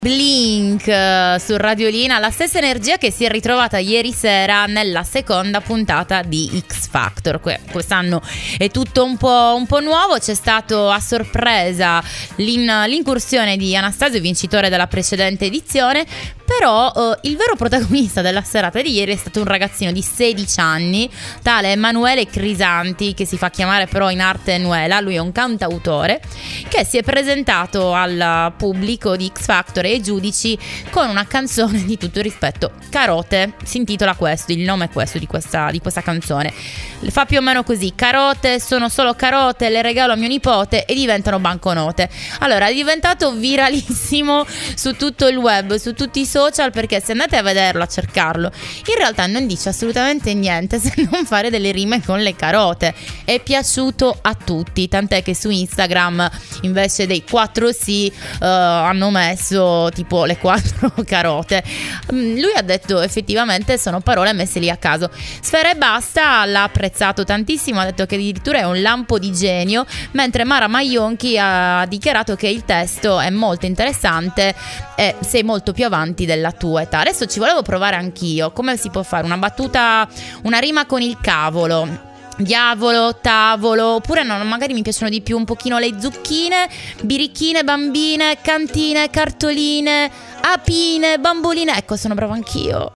Blink su Radiolina, la stessa energia che si è ritrovata ieri sera nella seconda puntata di X Factor. Quest'anno è tutto un po' nuovo, c'è stato a sorpresa l'incursione di Anastasio, vincitore della precedente edizione, però il vero protagonista della serata di ieri è stato un ragazzino di 16 anni, tale Emanuele Crisanti, che si fa chiamare però in arte Enuela. Lui è un cantautore che si è presentato al pubblico di X Factor e ai giudici con una canzone di tutto rispetto, Carote. Si intitola questo, il nome è questo di questa canzone. Fa più o meno così: carote, sono solo carote, le regalo a mio nipote e diventano banconote. Allora, è diventato viralissimo su tutto il web, su tutti i social, perché se andate a vederlo, a cercarlo, in realtà non dice assolutamente niente se non fare delle rime con le carote. È piaciuto a tutti, tant'è che su Instagram invece dei 4 sì hanno messo tipo le 4 carote. Lui ha detto effettivamente sono parole messe lì a caso. Sfera Ebbasta l'ha apprezzato tantissimo, ha detto che addirittura è un lampo di genio, mentre Mara Maionchi ha dichiarato che il testo è molto interessante e sei molto più avanti della tua età. Adesso ci volevo provare anch'io. Come si può fare una battuta, una rima con il cavolo? Diavolo, tavolo, oppure no, magari mi piacciono di più un pochino le zucchine, birichine, bambine, cantine, cartoline, apine, bamboline. Ecco, sono bravo anch'io.